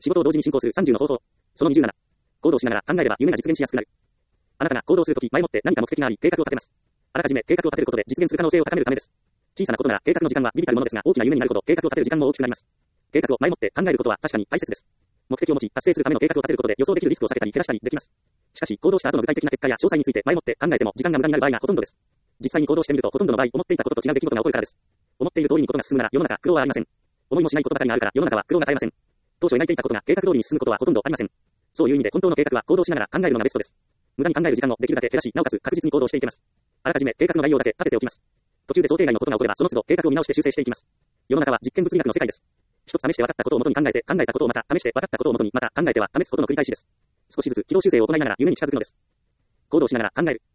仕事を同時に進行する30の方法。その27。行動しながら考えれば夢が実現しやすくなる。あなたが行動するとき、前もって何か目的があり、計画を立てます。あらかじめ計画を立てることで実現する可能性を高めるためです。小さなことなら計画の時間は微々たるものですが、大きな夢になるほど計画を立てる時間も大きくなります。計画を前もって考えることは確かに大切です。目的を持ち、達成するための計画を立てることで予想できるリスクを避けたり減らしたりできます。しかし、行動した後の具体的な結果や詳細について前もって考えても時間が無駄になる場合がほとんどです。実際に行動してみるとほとんどの場合、思っていたことと違う出来事が起こるからです。思っている通りにことが進むなら世の中苦労はありません。思いもしないことばかりがあるから世の中は苦労が絶えません。当初描いていたことが計画通りに進むことはほとんどありません。そういう意味で本当の計画は行動しながら考えるのがベストです。無駄に考える時間をできるだけ減らし、なおかつ確実に行動していけます。あらかじめ計画の概要だけ立てておきます。途中で想定外のことが起こればその都度計画を見直して修正していきます。世の中は実験物理学の世界です。一つ試して分かったことをもとに考えて、考えたことをまた試して分かったことをもとにまた考えては試すことの繰り返しです。少しずつ軌道修正を行いながら夢に近づくのです。行動しながら考える。